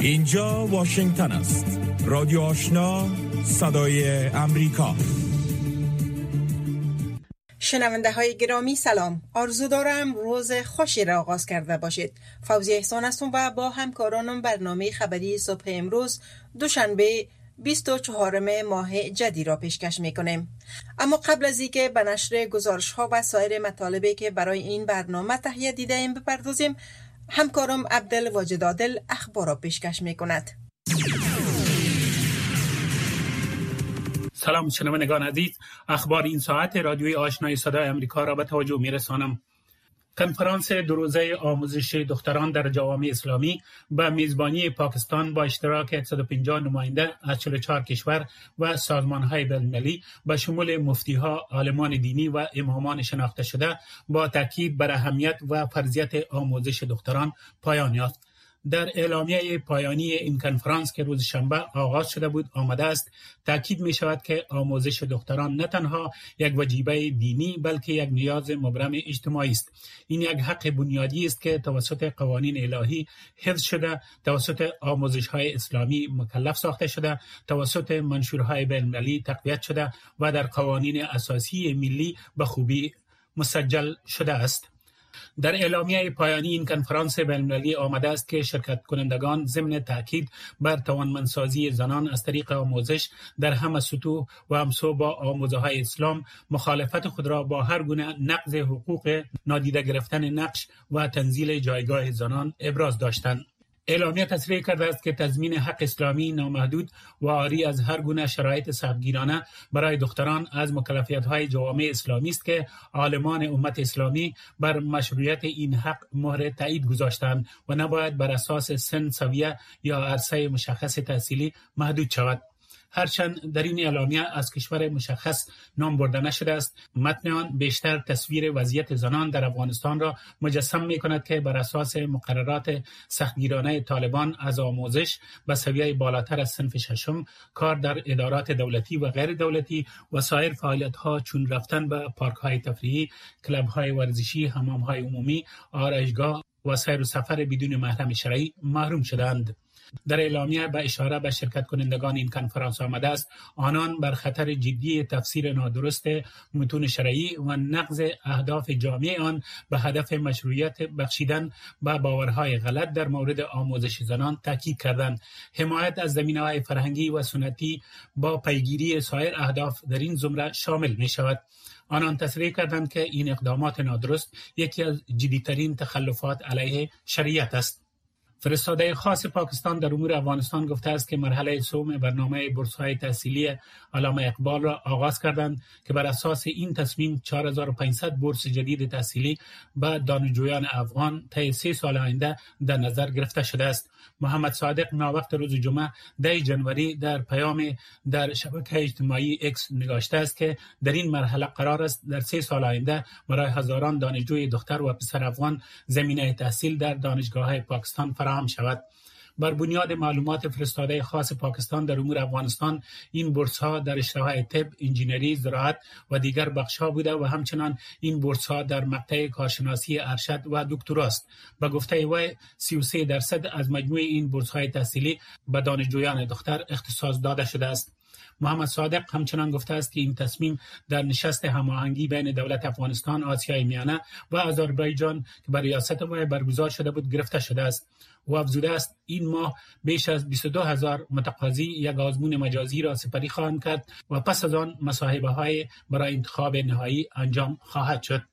اینجا واشنگتن است. رادیو آشنا، صدای امریکا. شنونده های گرامی سلام. آرزو دارم روز خوشی را آغاز کرده باشید. فوزی احسان هستم و با همکارانم برنامه خبری صبح امروز دوشنبه 24 ماه جدی را پیشکش میکنیم. اما قبل از اینکه به نشر گزارش ها و سایر مطالبی که برای این برنامه تهیه دیده ایم بپردازیم، همکارم عبدالواجد عادل اخبار را پیشکش میکند. سلام شنوندگان عزیز، اخبار این ساعت رادیوی آشنای صدای امریکا را به توجه میرسانم. کنفرانس دو روزه آموزش دختران در جوامع اسلامی به میزبانی پاکستان با اشتراک 150 نماینده از 44 کشور و سازمان‌های بین‌المللی به شمول مفتی‌ها، عالمان دینی و امامان شناخته شده با تاکید بر اهمیت و فرضیت آموزش دختران پایان یافت. در اعلامیه پایانی این کنفرانس که روز شنبه آغاز شده بود آمده است تاکید می شود که آموزش دختران نه تنها یک وجیبه دینی بلکه یک نیاز مبرم اجتماعی است. این یک حق بنیادی است که توسط قوانین الهی حفظ شده، توسط آموزش‌های اسلامی مکلف ساخته شده، توسط منشورهای بین‌المللی تقویت شده و در قوانین اساسی ملی به خوبی مسجل شده است. در اعلامیه پایانی این کنفرانس بین‌المللی آمده است که شرکت کنندگان ضمن تاکید بر توانمندسازی زنان از طریق آموزش در همه سطوح و همسو با آموزه‌های اسلام مخالفت خود را با هر گونه نقض حقوق، نادیده گرفتن نقش و تنزیل جایگاه زنان ابراز داشتند. اعلامیه تصریح کرده است که تضمین حق اسلامی نامحدود و عاری از هر گونه شرایط سختگیرانه برای دختران از مکلفیت‌های جوامع اسلامی است که عالمان امت اسلامی بر مشروعیت این حق مهر تایید گذاشتند و نباید بر اساس سن، سویه یا عرصه مشخص تحصیلی محدود شود. هرچند در این اعلامیه از کشور مشخص نام برده نشده است، متن آن بیشتر تصویر وضعیت زنان در افغانستان را مجسم می‌کند که بر اساس مقررات سختگیرانه طالبان از آموزش به سویه بالاتر از صنف ششم، کار در ادارات دولتی و غیر دولتی و سایر فعالیت‌ها چون رفتن به پارک‌های تفریحی، کلب‌های ورزشی، حمام‌های عمومی، آرایشگاه و سیر و سفر بدون محرم شرعی محروم شدند. در اعلامیه به اشاره به شرکت کنندگان این کنفرانس آمده است آنان بر خطر جدی تفسیر نادرست متون شرعی و نقض اهداف جامع آن به هدف مشروعیت بخشیدن به باورهای غلط در مورد آموزش زنان تاکید کردند. حمایت از زمینه‌های فرهنگی و سنتی با پیگیری سایر اهداف در این زمره شامل می شود. آنان تصریح کردند که این اقدامات نادرست یکی از جدی‌ترین تخلفات علیه شریعت است. فرستاده خاص پاکستان در امور افغانستان گفته است که مرحله سوم برنامه بورس‌های تحصیلی علامه اقبال را آغاز کردند که بر اساس این تصمیم 4500 بورس جدید تحصیلی به دانشجویان افغان طی 3 سال آینده در نظر گرفته شده است. محمد صادق ناوقت روز جمعه 10 جنوری در پیام در شبکه اجتماعی اکس نگاشته است که در این مرحله قرار است در 3 سال آینده برای هزاران دانشجوی دختر و پسر افغان زمینه تحصیل در دانشگاه‌های پاکستان فراهم شود. بر بنیاد معلومات فرستاده خاص پاکستان در امور افغانستان این بورس‌ها در رشته‌های طب، انجینری، زراعت و دیگر بخش‌ها بوده و همچنان این بورس‌ها در مقطع کارشناسی ارشد و دکتراست. به گفته وی 33% از مجموع این بورس‌های تحصیلی به دانشجویان دختر اختصاص داده شده است. محمد صادق همچنان گفته است که این تصمیم در نشست هماهنگی بین دولت افغانستان، آسیای میانه و آذربایجان که بر ریاست وی برگزار شده بود گرفته شده است. و افزوده است این ماه بیش از 22,000 متقاضی یک آزمون مجازی را سپری خواهند کرد و پس از آن مصاحبه‌های برای انتخاب نهایی انجام خواهد شد.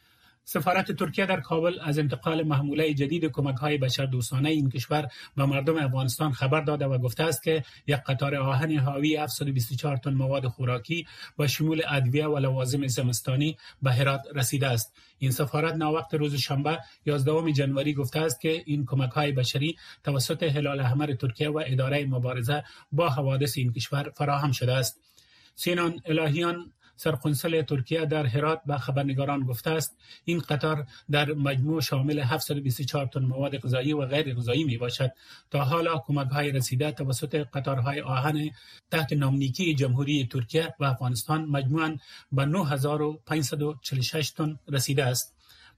سفارت ترکیه در کابل از انتقال محموله جدید کمک‌های بشردوستانه این کشور به مردم افغانستان خبر داده و گفته است که یک قطار آهن حاوی 724 تن مواد خوراکی با شمول ادویه و لوازم زمستانی به هرات رسیده است. این سفارت ناوقت روز شنبه 11 جنوری گفته است که این کمک‌های بشری توسط هلال احمر ترکیه و اداره مبارزه با حوادث این کشور فراهم شده است. سینان الهیان سرقنصل ترکیه در هرات به خبرنگاران گفته است این قطار در مجموع شامل 724 تن مواد غذایی و غیر غذایی می باشد. تا حالا کمک‌های رسیده توسط قطارهای آهن تحت نامنیکی جمهوری ترکیه و افغانستان مجموعاً به 9546 تن رسیده است.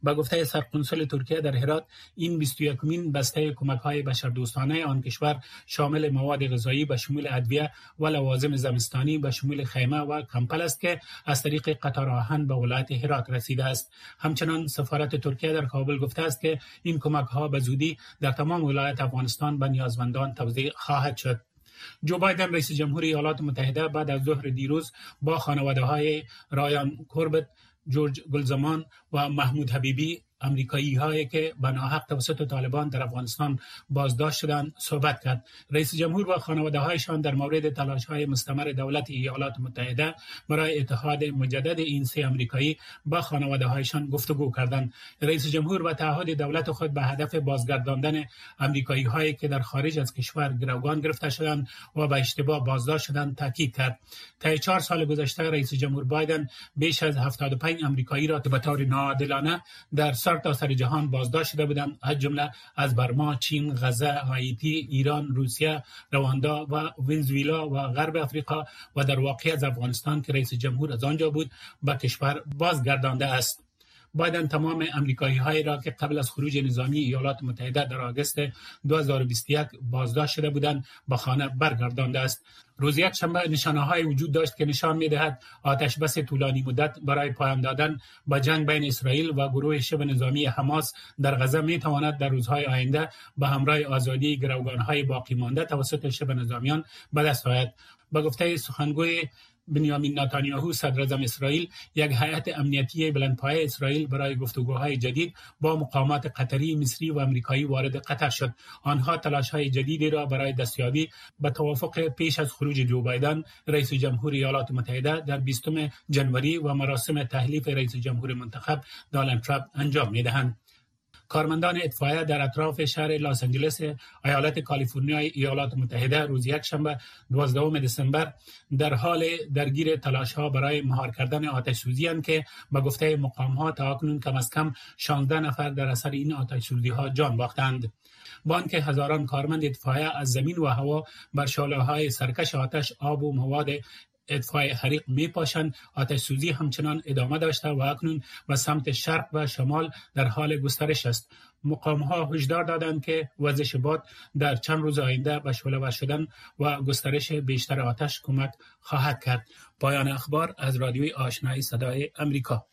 با گفته سرقنصل ترکیه در هرات، این 21مین بسته کمک‌های بشردوستانه آن کشور شامل مواد غذایی به شمول ادویه و لوازم زمستانی به شمول خیمه و کمپل است که از طریق قطار آهن به ولایت هرات رسیده است. همچنان سفارت ترکیه در کابل گفته است که این کمک‌ها به زودی در تمام ولایت افغانستان به نیازمندان توزیع خواهد شد. جو بایدن رئیس جمهور ایالات متحده بعد از ظهر دیروز با خانواده‌های رایان کوربت، جورج گلزمان و محمود حبیبی، امریکایی هایی که به ناحق توسط طالبان در افغانستان بازداشت شدند صحبت کرد. رئیس جمهور و خانواده هایشان در مورد تلاش های مستمر دولت ایالات متحده برای اتحاد مجدد این سه امریکایی با خانواده هایشان گفتگو کردند. رئیس جمهور به تعهد دولت خود به هدف بازگرداندن امریکایی هایی که در خارج از کشور گروگان گرفته شدند و به اشتباه بازداشت شدند تاکید کرد. طی 4 سال گذشته رئیس جمهور بایدن بیش از 75 امریکایی را به طور ناعادلانه در تا سر جهان بازداشت شده بودند، از جمله از برما، چین، غزه، هایتی، ایران، روسیه، رواندا و ونزوئلا و غرب افریقا و در واقع از افغانستان که رئیس جمهور از آنجا بود به کشور بازگردانده است. بایدن تمام امریکایی‌هایی را که قبل از خروج نظامی ایالات متحده در آگوست 2021 بازداشت شده بودند به خانه برگردانده است. روز یکشنبه نشانه‌های وجود داشت که نشان می‌دهد آتش بس طولانی مدت برای پایان دادن به جنگ بین اسرائیل و گروه شبه نظامی حماس در غزه می‌تواند در روزهای آینده به همراه آزادی گروگان‌های باقی مانده توسط شبه نظامیان به دست آید. به گفته سخنگوی بنیامین نتانیاهو صدر اعظم اسرائیل، یک هیئت امنیتی بلندپایه اسرائیل برای گفتگوهای جدید با مقامات قطری، مصری و آمریکایی وارد قطر شد. آنها تلاش‌های جدیدی را برای دستیابی به توافق پیش از خروج جو بایدن رئیس جمهور ایالات متحده در 20 ژانویه و مراسم تحلیف رئیس جمهور منتخب دونالد ترامپ انجام می‌دهند. کارمندان اطفائیه در اطراف شهر لس آنجلس ایالت کالیفرنیا ایالات متحده روز یکشنبه 12 دسامبر در حال درگیر تلاش‌ها برای مهار کردن آتش سوزی اند که به گفته مقام‌ها تاکنون کم از کم 16 نفر در اثر این آتش سوزی‌ها جان باختند. با آنکه هزاران کارمند اطفائیه از زمین و هوا بر شعله‌های سرکش آتش، آب و مواد اطفای حریق میپاشند، آتش سوزی همچنان ادامه داشته و اکنون به سمت شرق و شمال در حال گسترش است. مقام‌ها هشدار دادند که وزش باد در چند روز آینده به شعله‌ور شدن و گسترش بیشتر آتش کمک خواهد کرد. پایان اخبار از رادیوی آشنایی صدای امریکا.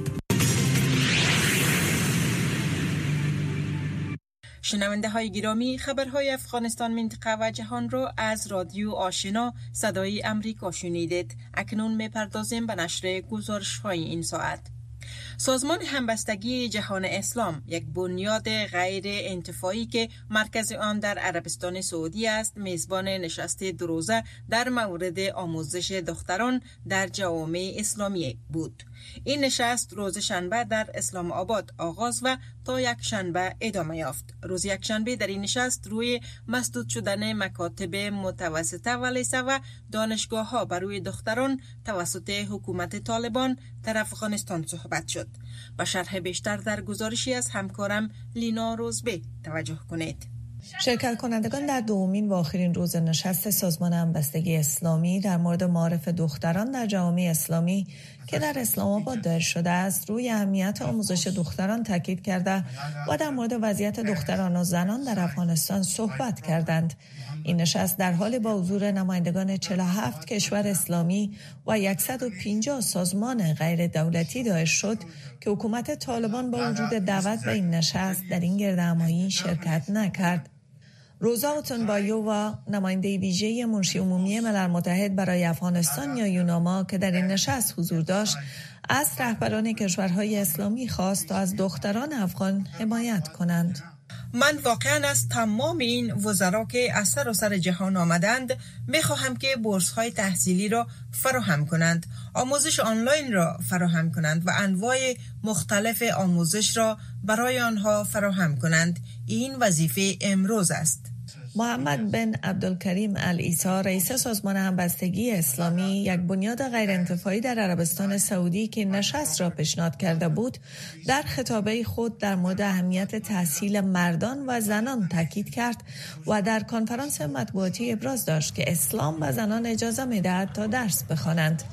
شنونده های گرامی، خبرهای افغانستان، منطقه و جهان را از رادیو آشنا صدای امریکا شنیدید. اکنون میپردازیم به نشر گزارش های این ساعت. سازمان همبستگی جهان اسلام، یک بنیاد غیر انتفاعی که مرکز آن در عربستان سعودی است، میزبان نشست دروزه در مورد آموزش دختران در جوامع اسلامی بود. این نشست روز شنبه در اسلام آباد آغاز و تا یک شنبه ادامه یافت. روز یک شنبه در این نشست روی مسدود شدن مکاتب متوسطه و لیسه و دانشگاه ها برای دختران توسط حکومت طالبان در افغانستان صحبت شد. با شرح بیشتر در گزارشی از همکارم لینا روزبه توجه کنید. شرکت کنندگان در دومین و آخرین روز نشست سازمان همبستگی اسلامی در مورد معارف دختران در جوامع اسلامی که در اسلام آباد دایر شده است، روی اهمیت آموزش دختران تاکید کرده و در مورد وضعیت دختران و زنان در افغانستان صحبت کردند. این نشست در حال با حضور نمایندگان 47 کشور اسلامی و 150 سازمان غیر دولتی دایر شد که حکومت طالبان با وجود دعوت به این نشست در این گردهمایی شرکت نکرد. روزا اوتنبایو و نماینده ویژه منشی عمومی ملل متحد برای افغانستان یا یوناما که در این نشست حضور داشت، از رهبران کشورهای اسلامی خواست تا از دختران افغان حمایت کنند. من واقعا از تمام این وزرا که از سراسر جهان آمدند میخواهم که بورس های تحصیلی را فراهم کنند، آموزش آنلاین را فراهم کنند و انواع مختلف آموزش را برای آنها فراهم کنند. این وظیفه امروز است. محمد بن عبدالکریم العیسی، رئیس سازمان همبستگی اسلامی، یک بنیاد غیر انتفاعی در عربستان سعودی که نشست را پیشنهاد کرده بود، در خطابه خود در مورد اهمیت تحصیل مردان و زنان تاکید کرد و در کنفرانس مطبوعاتی ابراز داشت که اسلام به زنان اجازه می‌دهد تا درس بخوانند.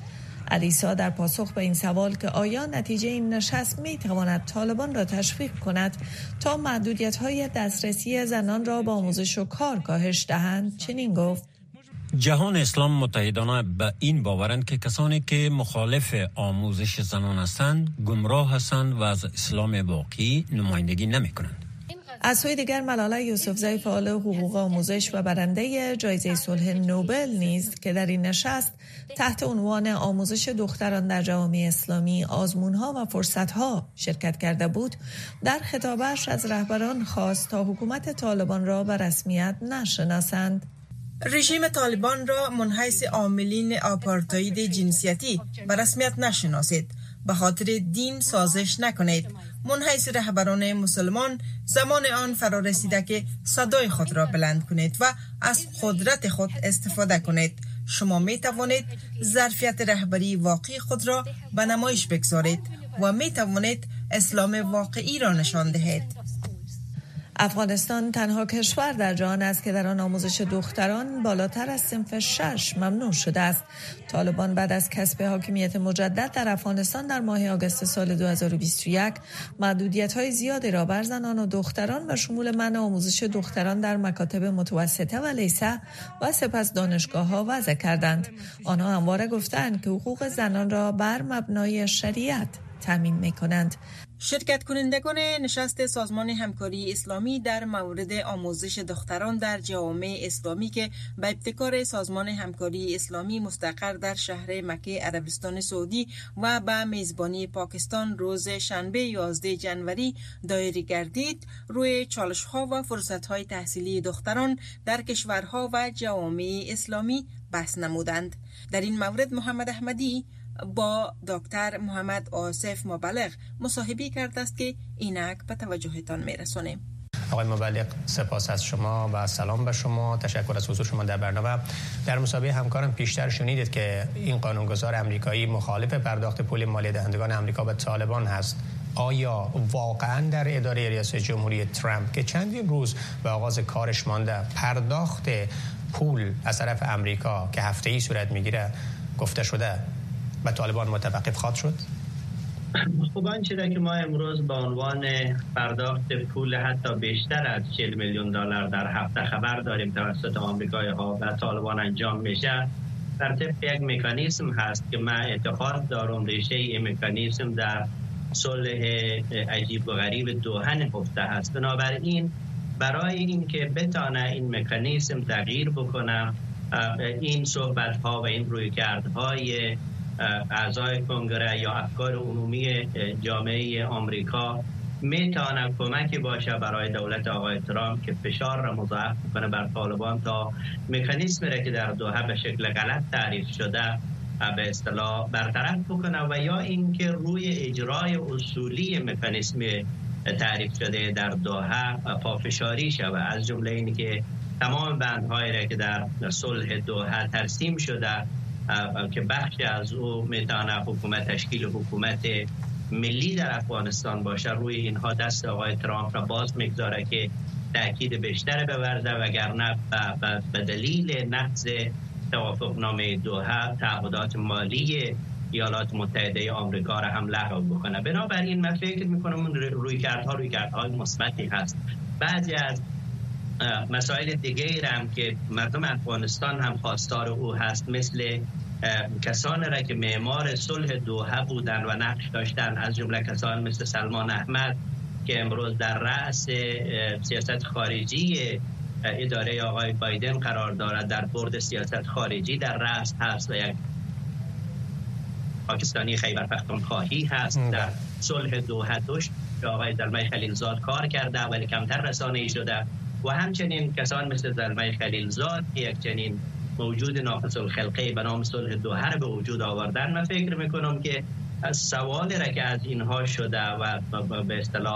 علیسا در پاسخ به این سوال که آیا نتیجه این نشست می تواند طالبان را تشویق کند تا محدودیت‌های دسترسی زنان را با آموزش و کار کاهش دهند چنین گفت: جهان اسلام متحدانه به این باورند که کسانی که مخالف آموزش زنان هستند گمراه هستند و از اسلام واقعی نمایندگی نمی کنند. از سوی دیگر ملاله یوسفزئی فعال حقوق آموزش و برنده جایزه صلح نوبل نیز که در این نشست تحت عنوان آموزش دختران در جوامع اسلامی آزمونها و فرصتها شرکت کرده بود، در خطابش از رهبران خواست تا حکومت طالبان را به رسمیت نشناسند. رژیم طالبان را منحیث عاملین آپارتاید جنسیتی به رسمیت نشناسید، به خاطر دین سازش نکنید. منحیث رهبران مسلمان زمان آن فرا رسیده که صدای خود را بلند کنید و از قدرت خود استفاده کنید. شما می توانید ظرفیت رهبری واقعی خود را به نمایش بگذارید و می توانید اسلام واقعی را نشان دهید. افغانستان تنها کشور در جهان است که در آن آموزش دختران بالاتر از صنف 6 ممنوع شده است. طالبان بعد از کسب حاکمیت مجدد در افغانستان در ماه آگوست سال 2021 محدودیت‌های زیادی را بر زنان و دختران و شمول منع آموزش دختران در مکاتب متوسطه و لیسه و سپس دانشگاه‌ها وضع کردند. آنها همواره گفتند که حقوق زنان را بر مبنای شریعت تامین می‌کنند. شرکت کنندگان نشست سازمان همکاری اسلامی در مورد آموزش دختران در جوامع اسلامی که به ابتکار سازمان همکاری اسلامی مستقر در شهر مکه عربستان سعودی و به میزبانی پاکستان روز شنبه 11 جنوری دایره گردید، روی چالش‌ها و فرصت‌های تحصیلی دختران در کشورها و جوامع اسلامی بحث نمودند. در این مورد محمد احمدی با دکتر محمد آصف مبلغ مصاحبه کرده است که اینک به توجهتان میرسونیم. آقای مبلغ، سپاس از شما و سلام به شما. تشکر از حضور شما در برنامه. در مسابقه همکارم پیشتر شنیدید که این قانونگذار امریکایی مخالف پرداخت پول مالی دهندگان امریکا به طالبان هست. آیا واقعا در اداره ریاست جمهوری ترامپ که چندین روز به آغاز کارش مانده پرداخت پول از طرف امریکا که هفته‌ای صورت میگیره گفته شده به طالبان متوقف خواهد شد؟ خب آنچه را که ما امروز به عنوان پرداخت پول حتی بیشتر از 40 میلیون دلار در هفته خبر داریم توسط آمریکایی ها به طالبان انجام میشه، در طبق یک مکانیزم هست که من اعتقاد دارم ریشه این مکانیزم در صلح عجیب و غریب دوحه نهفته هست. بنابراین برای اینکه بتانه این مکانیزم تغییر بکنه، این صحبت ها و این رویکردهای اعضای کنگره یا افکار عمومی جامعه آمریکا میتونه کمکی باشه برای دولت آقای ترامپ که فشار را مضاعف کنه بر طالبان تا مکانیزمی را که در دوحه به شکل غلط تعریف شده به اصطلاح برطرف بکنه و یا اینکه روی اجرای اصولی مکانیزم تعریف شده در دوحه پافشاری شود، از جمله اینی که تمام بندهایی را که در صلح دوحه ترسیم شده که بخشی از او میتونه حکومت تشکیل حکومت ملی در افغانستان باشه، روی اینها دست آقای ترامپ را باز میگذاره که تأکید بیشتر بورزه، وگرنه به دلیل نقض توافقنامه دوحه تعهدات مالی ایالات متحده آمریکا را هم لغو بکنه. بنابراین من فکر میکنم رویکردهای مثبتی هست. بعضی از مسائل دیگه هم که مردم افغانستان هم خواستار او هست، مثل کسانی را که معمار صلح دوحه بودن و نقش داشتن، از جمله کسان مثل سلمان احمد که امروز در رأس سیاست خارجی اداره آقای بایدن قرار دارد، در بورد سیاست خارجی در رأس هست و یک پاکستانی خیبر پختونخواهی هست. در صلح دوحه داشت که آقای زلمه خلیلزاد کار کرده ولی کمتر رسانه‌ای شده و همچنین کسان مثل زلمه خلیلزاد که یک چنین موجود ناقص الخلقه به نام صلح دوحه رو به وجود آوردن. من فکر میکنم که سوالی را که از اینها شده و به اصطلاح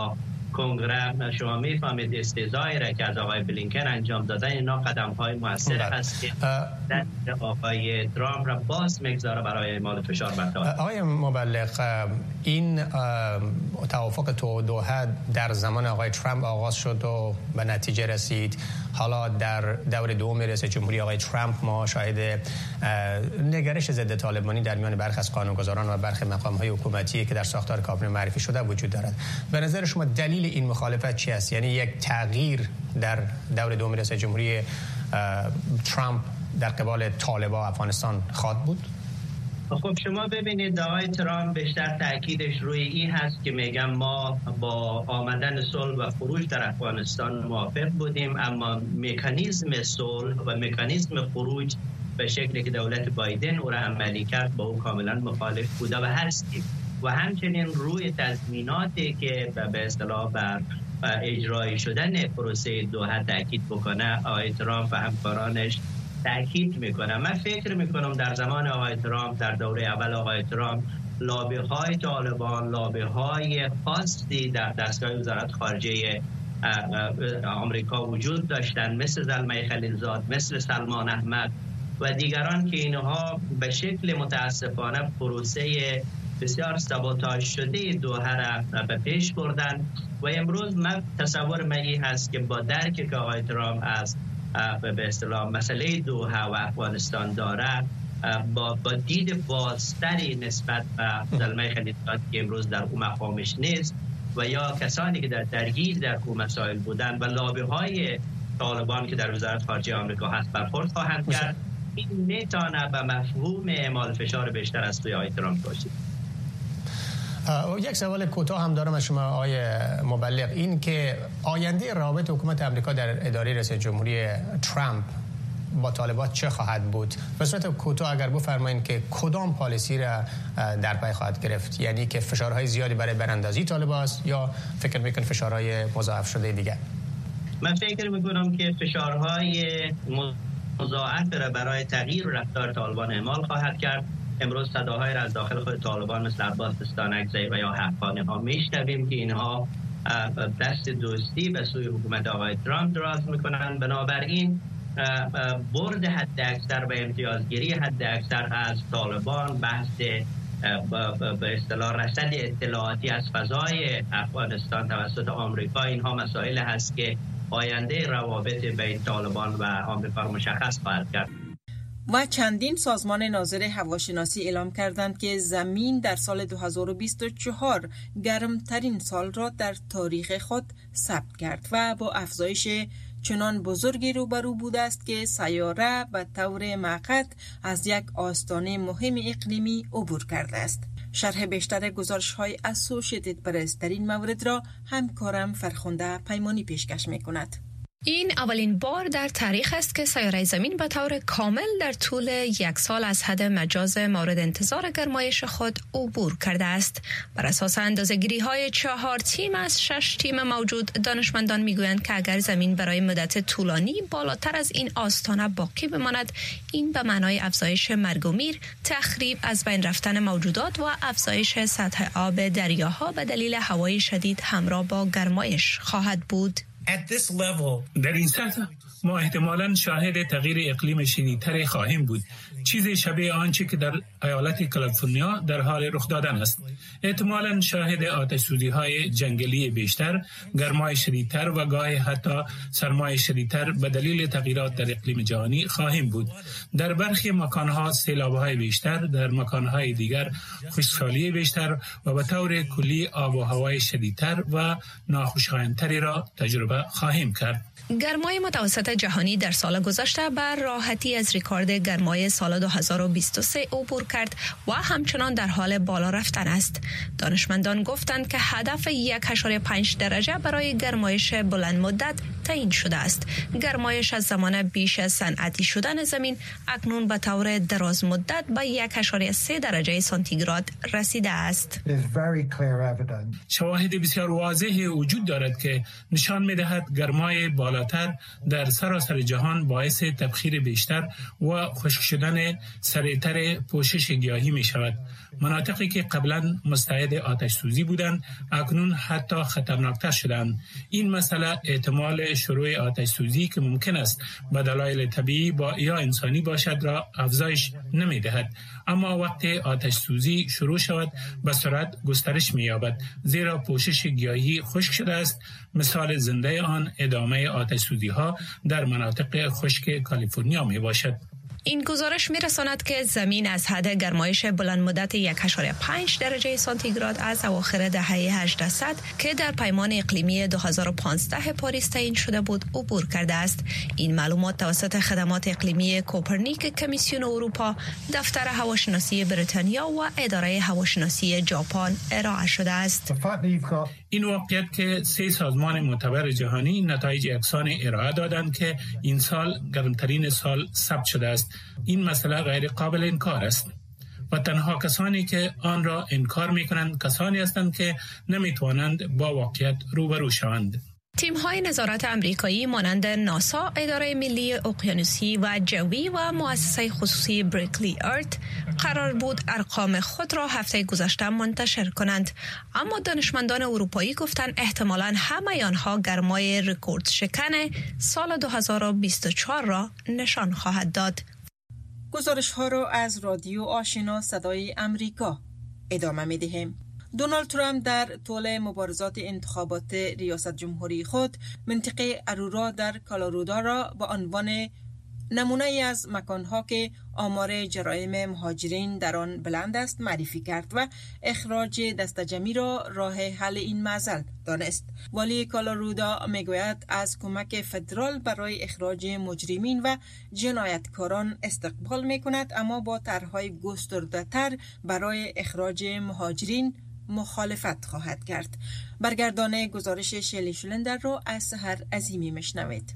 کنگره شما میفهمید استهزایی را که از آقای بلینکن انجام دادن، اینا قدم های موثر هست که آقای ترامپ را باز میگذاره برای اعمال فشار بر طالبان. آقای مبلغ، این توافق دوحه در زمان آقای ترامپ آغاز شد و به نتیجه رسید. حالا در دور دوم رئیس جمهوری آقای ترامپ ما شاهد نگرش ضد طالبانی در میان برخی از قانونگذاران و برخی مقام‌های حکومتی که در ساختار کابینه معرفی شده وجود دارد. به نظر شما دلیل این مخالفت چی است؟ یعنی یک تغییر در دور دوم رئیس جمهوری ترامپ در قبال طالبان افغانستان خواهد بود؟ خب شما ببینید آقای ترامپ بیشتر تاکیدش روی این هست که میگم ما با آمدن صلح و خروج در افغانستان موافق بودیم، اما مکانیزم صلح و مکانیزم خروج به شکلی که دولت بایدن او را عملی کرد با او کاملا مخالف بوده و هستیم. و همچنین روی تضمیناتی که به اصطلاح بر اجرای شدن پروسه دوحه تاکید بکنه آقای ترامپ و همکارانش تاکید میکنه. من فکر میکنم در زمان آقای ترامپ، در دوره اول آقای ترامپ، لابی های طالبان، لابی های خاصی در دستگاه وزارت خارجه آمریکا وجود داشتن، مثل زلمه خلیلزاد، مثل سلمان احمد و دیگران که اینها به شکل متاسفانه پروسه بسیار سابوتاژ شده دوحه را به پیش بردن. و امروز من تصور من این هست که با درکی که آقای ترامپ از به اصطلاح مسئله دوحه و افغانستان داره، با دید بازتری نسبت به زلمه خلیلزاد که امروز در اون مقامش نیست و یا کسانی که درگیر در اون مسائل بودن و لابی های طالبان که در وزارت خارجه آمریکا هست برخورد خواهند کرد، این میتونه به مفهوم اعمال فشار بیشتر از سوی آقای ترامپ باشید. یک سوال کوتاه هم دارم از شما آقای مبلغ، این که آینده روابط حکومت آمریکا در اداره رئیس جمهوری ترامپ با طالبان چه خواهد بود؟ به صورت کوتاه اگر بفرمایید که کدام پالیسی را در پی خواهد گرفت؟ یعنی که فشارهای زیادی برای براندازی طالبان است یا فکر میکن فشارهای مضاعف شده دیگر؟ من فکر میکنم که فشارهای مضاعف را برای تغییر رفتار طالبان اعمال خواهد کرد. امروز صداهای را از داخل خود طالبان مثل عباس استانکزی و یا حقانی ها میشنویم که اینها دست دوستی به سوی حکومت آقای ترامپ دراز میکنن. بنابراین برد حد اکثر و امتیازگیری حد اکثر از طالبان، بحث به اصطلاح رصد اطلاعاتی از فضای افغانستان توسط آمریکا، اینها مسائل هست که آینده روابط بین طالبان و آمریکا رو مشخص خواهد کرد. و چندین سازمان ناظر هواشناسی اعلام کردند که زمین در سال 2024 گرمترین سال را در تاریخ خود ثبت کرد و با افزایش چنان بزرگی روبرو بوده است که سیاره به طور موقت از یک آستانه مهم اقلیمی عبور کرده است. شرح بیشتر گزارش‌های اسوشییتد پرس در این مورد را همکارم فرخنده پیمانی پیشکش می‌کند. این اولین بار در تاریخ است که سیاره زمین به طور کامل در طول یک سال از حد مجاز مورد انتظار گرمایش خود عبور کرده است. بر اساس اندازه‌گیری‌های 4 تیم از 6 تیم موجود، دانشمندان می‌گویند که اگر زمین برای مدت طولانی بالاتر از این آستانه باقی بماند، این به معنای افزایش مرگ و میر، تخریب، از بین رفتن موجودات و افزایش سطح آب دریاها به دلیل هوای شدید همراه با گرمایش خواهد بود. در این سطح ما احتمالاً شاهد تغییر اقلیم شدیدتر خواهیم بود، چیزی شبیه آنچه که در ایالت کالیفرنیا در حال رخ دادن است. احتمالاً شاهد آتش‌سوزی‌های جنگلی بیشتر، گرمای شدیدتر و گاهی حتی سرمای شدیدتر به دلیل تغییرات در اقلیم جهانی خواهیم بود. در برخی مکان‌ها سیلاب‌های بیشتر، در مکان‌های دیگر خشکسالی بیشتر و به طور کلی آب و هوای شدیدتر و ناخوشایندتری را تجربه خواهیم کرد. گرمای متوسط جهانی در سال گذشته بر راحتی از رکورد گرمای سال 2023 عبور کرد و همچنان در حال بالا رفتن است. دانشمندان گفتند که هدف 1.5 درجه برای گرمایش بلند مدت تعیین شده است. گرمایش از زمان بیش از صنعتی شدن زمین اکنون به طور دراز مدت به 1.3 درجه سانتیگراد رسیده است. شواهد بسیار واضحی وجود دارد که نشان می‌دهد گرمای بالاتر در سراسر جهان باعث تبخیر بیشتر و خشک شدن سریعتر پوشش گیاهی می شود. مناطقی که قبلا مستعد آتش سوزی بودند اکنون حتی خطرناکتر شدند. این مسئله احتمال شروع آتش سوزی که ممکن است به دلایل طبیعی یا انسانی باشد را افزایش نمی دهد. اما وقتی آتش سوزی شروع شود به سرعت گسترش می یابد، زیرا پوشش گیاهی خشک شده است. مثال زنده آن ادامه آتش سوزی ها در مناطق خشک کالیفرنیا می باشد. این گزارش می‌رساند که زمین از حد گرمایش بلند مدت 1.5 درجه سانتیگراد از اواخر دهه 1800 که در پیمان اقلیمی 2015 پاریس تعیین شده بود عبور کرده است. این معلومات توسط خدمات اقلیمی کوپرنیک کمیسیون اروپا، دفتر هواشناسی بریتانیا و اداره هواشناسی ژاپن ارائه شده است. این واقعیت که 3 سازمان معتبر جهانی نتایج یکسان ارائه دادند که این سال گرمترین سال ثبت شده است، این مسئله غیر قابل انکار است و تنها کسانی که آن را انکار می‌کنند کسانی هستند که نمی‌توانند با واقعیت روبرو شوند. تیم‌های نظارت آمریکایی مانند ناسا، اداره ملی اقیانوسی و جوی و مؤسسه خصوصی برکلی ارت قرار بود ارقام خود را هفته گذشته منتشر کنند، اما دانشمندان اروپایی گفتند احتمالاً همه آنها گرمای رکورد شکن سال 2024 را نشان خواهد داد. گزارش ها را از رادیو آشنا صدای امریکا ادامه می دهیم. دونالد ترامپ در طول مبارزات انتخابات ریاست جمهوری خود منطقه ارورا در کالارادو را به عنوان نمونه از مکانها که آمار جرایم مهاجرین در آن بلند است معرفی کرد و اخراج دستجمعی را راه حل این معضل دانست. والی کالارادو میگوید از کمک فدرال برای اخراج مجرمین و جنایتکاران استقبال میکند، اما با طرح‌های گسترده‌تر برای اخراج مهاجرین مخالفت خواهد کرد. برگردان گزارش شلی شلندر را از سحر عظیمی مشنوید.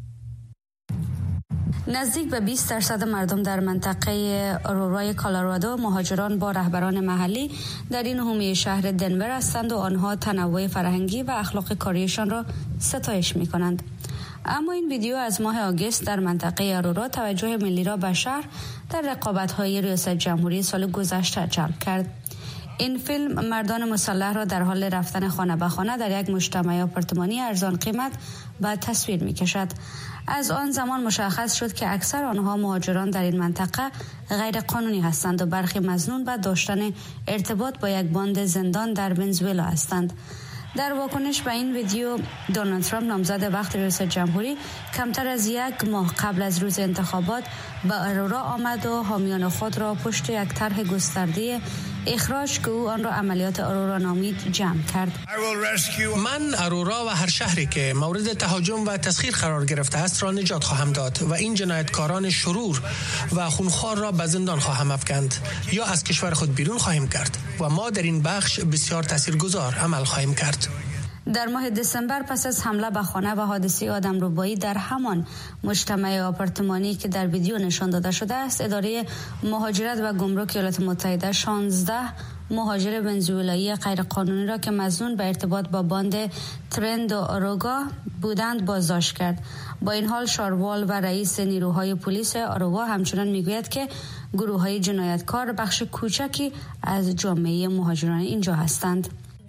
نزدیک به 20% مردم در منطقه اورورای کالارادو مهاجران با رهبران محلی در این حومه شهر دنور هستند و آنها تنوع فرهنگی و اخلاق کاریشان را ستایش می کنند. اما این ویدیو از ماه آگوست در منطقه اورورا توجه ملی را به شهر در رقابت‌های ریاست جمهوری سال گذشته جلب کرد. این فیلم مردان مسلح را در حال رفتن خانه به خانه در یک مجتمع آپارتمانی ارزان قیمت به تصویر می کشد. از آن زمان مشخص شد که اکثر آنها مهاجران در این منطقه غیر قانونی هستند و برخی مظنون به داشتن ارتباط با یک باند زندان در ونزوئلا هستند. در واکنش به این ویدیو، دونالد ترامپ نامزد وقت ریاست جمهوری کمتر از 1 ماه قبل از روز انتخابات به ارورا آمد و حامیان خود را پشت یک طرح گسترده اخراج که او آن را عملیات ارورا نامید جمع کرد. من ارورا و هر شهری که مورد تهاجم و تسخیر قرار گرفته است را نجات خواهم داد و این جنایتکاران شرور و خونخوار را به زندان خواهم افکند یا از کشور خود بیرون خواهیم کرد و ما در این بخش بسیار تاثیرگذار عمل خواهیم کرد. در ماه دسامبر پس از حمله به خانه و حادثه آدمربایی در همان مجتمع آپارتمانی که در ویدیو نشان داده شده است، اداره مهاجرت و گمرک ایالات متحده 16 مهاجر ونزوئلایی غیرقانونی را که مظنون به ارتباط با باند ترند و اروگا بودند بازداشت کرد. با این حال شاروال و رئیس نیروهای پلیس آرووا همچنان میگوید که گروه‌های جنایتکار بخش کوچکی از جامعه مهاجران اینجا هستند.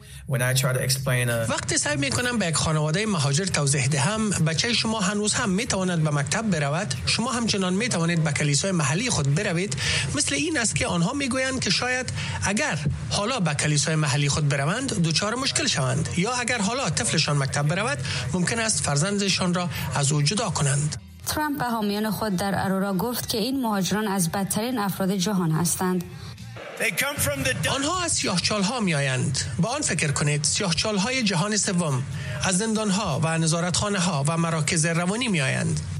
وقتی سعی میکنم به یک خانواده مهاجر توضیح دهم بچه شما هنوز هم میتواند به مکتب برود، شما همچنان میتوانید به کلیسای محلی خود بروید، مثل این است که آنها میگویند که شاید اگر حالا به کلیسای محلی خود بروند دچار مشکل شوند، یا اگر حالا طفلشان مکتب برود ممکن است فرزندشان را از او جدا کنند. ترامپ به حامیان خود در ارورا گفت که این مهاجران از بدترین افراد جهان هستند. آنها از سیاهچال‌ها می‌آیند. با آن فکر کنید، سیاهچال‌های جهان سوم از زندان‌ها و نظارتخانه‌ها و مراکز روانی می‌آیند.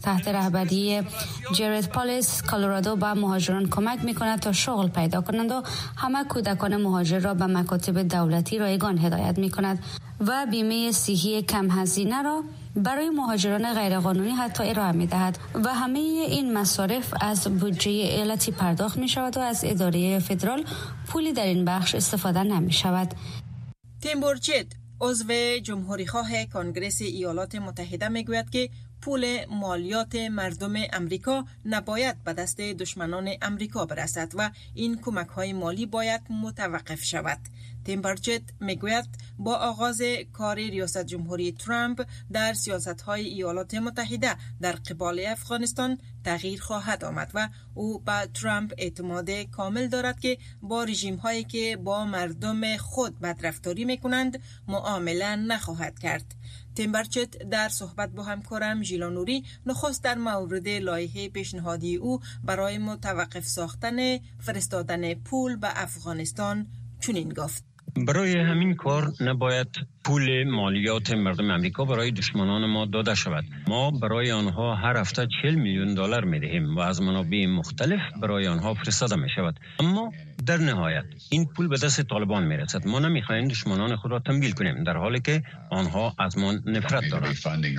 تحت رهبری جرد پالیس کالرادو به مهاجران کمک می‌کند تا شغل پیدا کنند و همه کودکان مهاجر را به مکاتب دولتی رایگان هدایت می‌کند و بیمه صحی کم هزینه را برای مهاجران غیرقانونی حتی ارائه می‌دهد و همه این مصارف از بودجه ایالتی پرداخت می‌شود و از اداره فدرال پولی در این بخش استفاده نمی‌شود. تیم بورچت عضو جمهوریخواه کنگره ایالات متحده میگوید که پول مالیات مردم امریکا نباید به دست دشمنان امریکا برسد و این کمک‌های مالی باید متوقف شود. تیم بورچت میگوید با آغاز کار ریاست جمهوری ترامپ در سیاست‌های ایالات متحده در قبال افغانستان تغییر خواهد آمد و او به ترامپ اعتماد کامل دارد که با رژیم‌هایی که با مردم خود بدرفتاری می‌کنند معامله نخواهد کرد. تیم بورچت در صحبت با همکارم ژیلا نوری نخست در مورد لایحه پیشنهادی او برای متوقف ساختن فرستادن پول به افغانستان چنین گفت: برای همین کار نباید پول مالیات مردم امریکا برای دشمنان ما داده شود. ما برای آنها هر هفته 40 میلیون دلار می دهیم و از منابع مختلف برای آنها فرستاده می شود. اما در نهایت این پول به دست طالبان می رسد. ما نمی خواهیم دشمنان خود را تنبیل کنیم در حالی که آنها از ما نفرت دارند.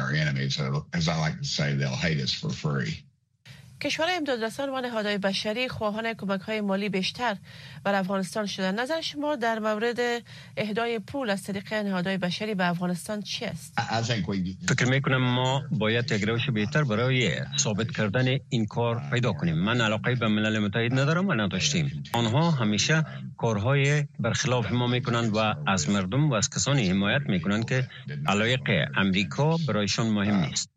کشورهای امدادرسان و نهادهای بشری خواهان کمک‌های مالی بیشتر بر افغانستان شدند. نظر شما در مورد اهدای پول از طریق نهادهای بشری به افغانستان چی است؟ فکر می‌کنم ما باید یک روش بهتر برای ثابت کردن این کار پیدا کنیم. من علاقه به ملل متحد ندارم و نداشتیم. آنها همیشه کارهای برخلاف ما می‌کنند و از مردم و از کسانی حمایت می‌کنند که علایق امریکا برایشان مهم نیست.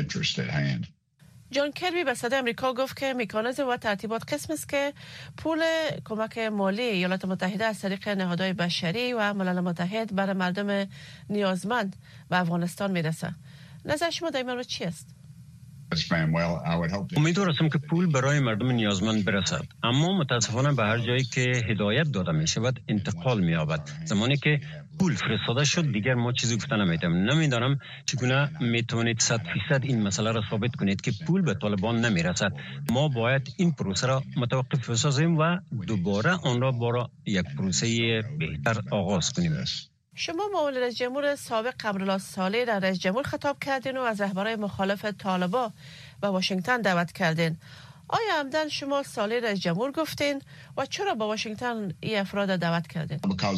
جان کربی به صدای امریکا گفت که مکانیزم و ترتیبات قسم است که پول کمک مالی ایالات متحده از طریق نهادهای بشری و ملل متحد برای مردم نیازمند به افغانستان میرسه. نظر شما در این مورد چی است؟ امیدوار هستم که پول برای مردم نیازمند برسد، اما متاسفانه به هر جایی که هدایت داده می شود انتقال می یابد. زمانی که پول فرستاده شد دیگر ما چیزی گفته نمیدانم چگونه می توانید 100% این مسئله را ثابت کنید که پول به طالبان نمی رسد. ما باید این پروسه را متوقف بسازیم و دوباره آن را با یک پروسه بهتر آغاز کنیم. شما معاون رئیس جمهور سابق قمرالله صالح در رئیس جمهور خطاب کردین و از رهبران مخالف طالبان به واشنگتن دعوت کردین. آیا عمدن شما صالح رئیس جمهور گفتین و چرا به واشنگتن این افراد دعوت کردین؟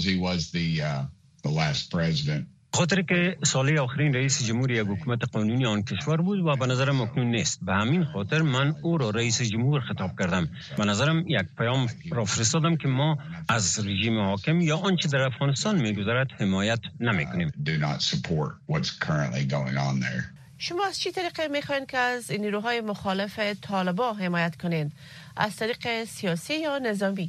خاطر که صالح آخرین رئیس جمهور یک حکومت قانونی آن کشور بود و به نظرم اکنون نیست. به همین خاطر من او را رئیس جمهور خطاب کردم. به نظرم یک پیام را فرستادم که ما از رژیم حاکم یا آنچه در افغانستان می‌گذرد حمایت نمی‌کنیم. شما از چه طریقه می‌خواین که از نیروهای مخالف طالبان حمایت کنین؟ از طریق سیاسی یا نظامی؟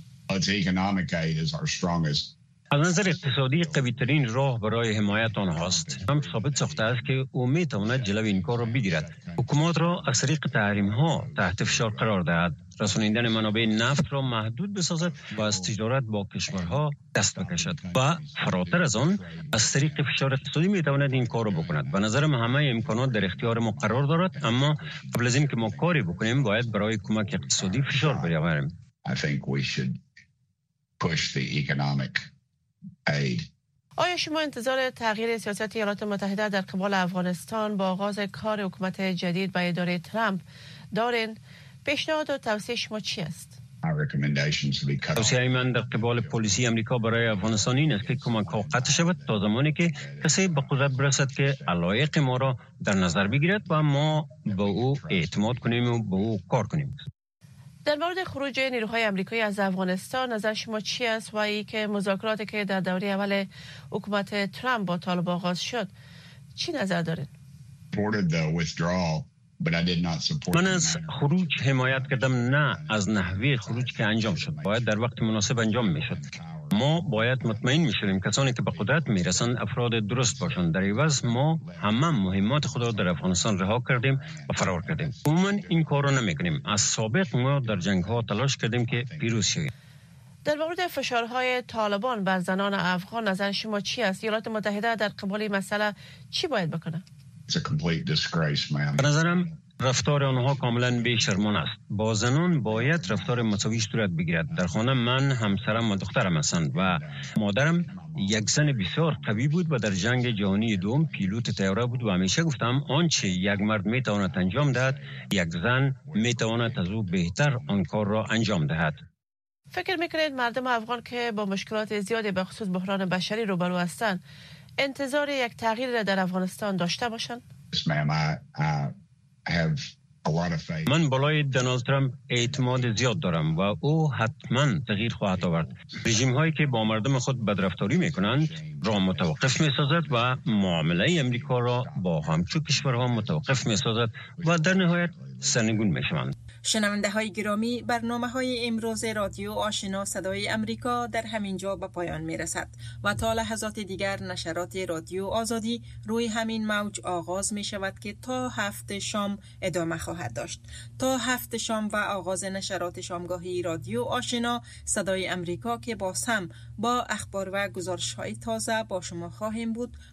از نظر اقتصادی قوی ترین راه برای حمایت آنهاست. هم ثابت ساخته است که او میتواند جلوی این کار را بگیرد. حکومت را از طریق تحریم ها تحت فشار قرار دهد، رسانیدن منابع نفت را محدود بسازد و از تجارت با کشورها دست بکشد و فراتر از آن از طریق فشار اقتصادی میتواند این کار را بکند. به نظرم همه امکانات در اختیار ما قرار دارد، اما قبل از این که ما کاری بکنیم باید برای کمک اقتصادی فشار بیاوریم. آیا شما انتظار تغییر سیاست ایالات متحده در قبال افغانستان با آغاز کار حکومت جدید به اداره ترامپ دارین؟ پیشنهاد و توصیه شما چی است؟ توصیه من در قبال پلیسی امریکا برای افغانستان این است که کمک ها قطع شود تا زمانی که کسی به قدرت برسد که علایق ما را در نظر بگیرد و ما به او اعتماد کنیم و به او کار کنیم. در مورد خروج نیروهای آمریکایی از افغانستان نظر شما چی است و ای که مذاکراتی که در دوره اول حکومت ترامپ با طالبان آغاز شد چی نظر دارید؟ من از خروج حمایت کردم، نه از نحوه خروج که انجام شد. باید در وقت مناسب انجام میشد. ما باید مطمئن میشیم کسانی که به قدرت میرسند افراد درست باشند. در عوض ما همه مهمات خود را در افغانستان رها کردیم و فرار کردیم. عموما این کار را نمیکنیم. از سابق ما در جنگ ها تلاش کردیم که پیروز شویم. در مورد فشارهای طالبان بر زنان افغان نظر شما چی است؟ ایالات متحده در قبال این مسئله چی باید بکنه؟ به نظرم رفتار آنها کاملا بی‌شرمانه است. با زنان باید رفتار مساوی صورت بگیرد. در خانه من، همسرم و دخترم هستند و مادرم یک زن بسیار قوی بود و در جنگ جهانی دوم پیلوت طیاره بود و همیشه گفتم آنچه یک مرد میتواند انجام دهد، یک زن میتواند از او بهتر آن کار را انجام دهد. فکر میکنید مردم افغان که با مشکلات زیادی به خصوص بحران بشری روبرو هستند انتظار یک تغییر در افغانستان داشته باشند؟ من بالای دونالد ترامپ اعتماد زیاد دارم و او حتما تغییر خواهد آورد. رژیم هایی که با مردم خود بدرفتاری میکنند را متوقف میسازد و معامله امریکا را با همچو کشورها متوقف میسازد و در نهایت سرنگون میشوند. شنونده های گرامی، برنامه های امروز رادیو آشنا صدای امریکا در همین جا به پایان می رسد و تا لحظات دیگر نشرات رادیو آزادی روی همین موج آغاز می شود که تا 7 شام ادامه خواهد داشت. تا 7 شام و آغاز نشرات شامگاهی رادیو آشنا صدای امریکا که باز هم با اخبار و گزارش های تازه با شما خواهیم بود.